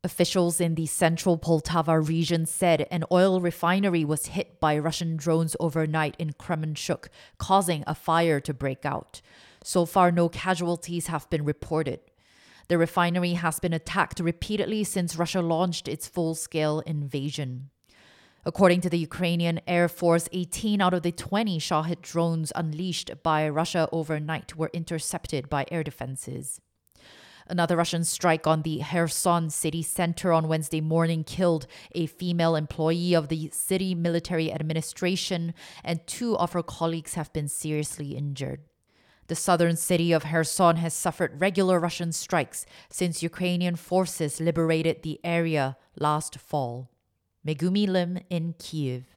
Officials in the central Poltava region said an oil refinery was hit by Russian drones overnight in Kremenchuk, causing a fire to break out. So far, no casualties have been reported. The refinery has been attacked repeatedly since Russia launched its full-scale invasion. According to the Ukrainian Air Force, 18 out of the 20 Shahed drones unleashed by Russia overnight were intercepted by air defenses. Another Russian strike on the Kherson city center on Wednesday morning killed a female employee of the city military administration, and 2 of her colleagues have been seriously injured. The southern city of Kherson has suffered regular Russian strikes since Ukrainian forces liberated the area last fall. Megumi Lim in Kyiv.